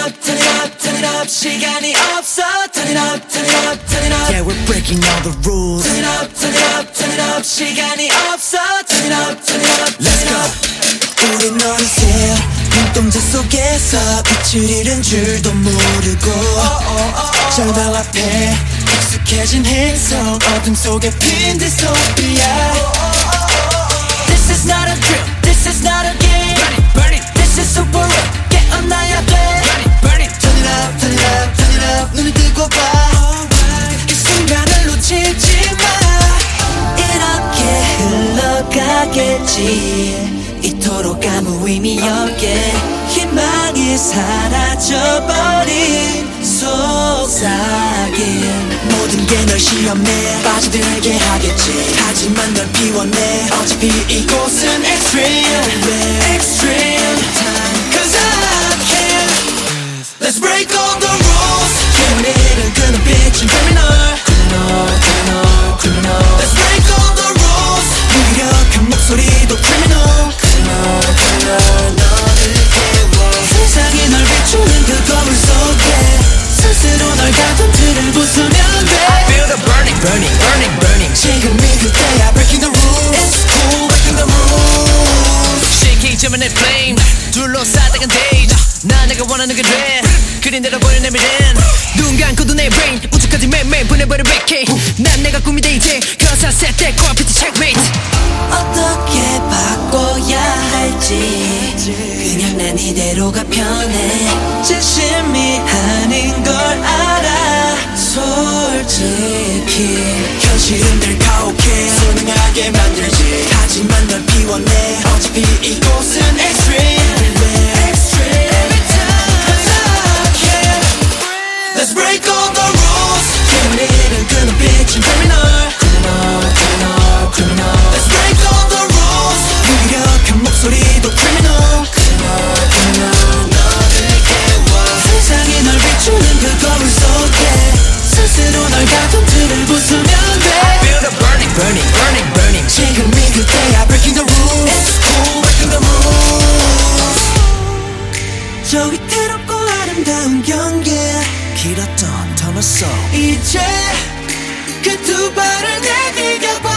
up, turn it up, turn it up. 시간이 없어. Turn it up, turn it up, turn it up. Yeah, we're breaking all the rules. Turn it up, turn it up, turn it up. 시간이 없어. Turn it up, turn it up, Let's turn it go. up. 우린 어느새 눈동자 속에서 빛을 잃은 줄도 모르고 절벽 앞에 익숙해진 행성 어둠 속에 핀 디스토피아. This is not a drill, this is not a game. Burn it, This is super real, 깨어나야 돼. burn it. Turn it up, turn it up, turn it up. 눈을 뜨고 봐. 이 순간을 놓치지 마. 이렇게 흘러가겠지. 이토록 아무 의미 없게 희망이 사라져버린 속삭임. 모든 게 널 시험에 빠져들게 하겠지. 하지만 널 비워내. 어차피 이곳은 extreme, extreme time. Cause I can. Let's break all the rules. 깨어내는 그 눈빛은 criminal, criminal, criminal, criminal. Let's break all the rules. 무기력한 목소리도 criminal, criminal, criminal. 너를 깨워. 세상이 널 비추는 그 거울 속에 스스로 널 가둔 틀을 부수면 돼. I feel the burning, burning, burning, burning. 지금이 그때야. Breaking the rules. It's cool. Breaking the rules. 시키지만 내 flame 둘러싸다간 days 나 내가 원하는 게 돼 그린 대로 보여 내 미래는 눈 감고도 내 brain 우주까지 매일 보내버려 vacate 난 내가 꿈이 돼 이제 Cause I set that core PT checkmate. 어떻게 바꿔야 할지 그냥 난 이대로가 편해. 진심이 아닌 걸 알아. 솔직히 현실은 늘 가혹해. 선명하게 만들지. 하지만 널 비워내. 어차피 이곳은 extreme, extreme time. Cause I can. Let's break all the rules. 깨어내는 그 눈빛은 criminal, criminal, criminal, criminal. Let's break all the rules. 무기력한 목소리도 criminal, criminal, criminal. 너를 깨워. 세상이 널 비추는 그 거울 속에 스스로 널 가둔 틀을 부수면 돼. Feel the burning, burning, burning, burning. 지금이 그때야. Breaking the rules. It's cool. Breaking the rules. 저 위태롭고 아름다운 경계 길었던 터널 속 이제 그 두 발을 내디뎌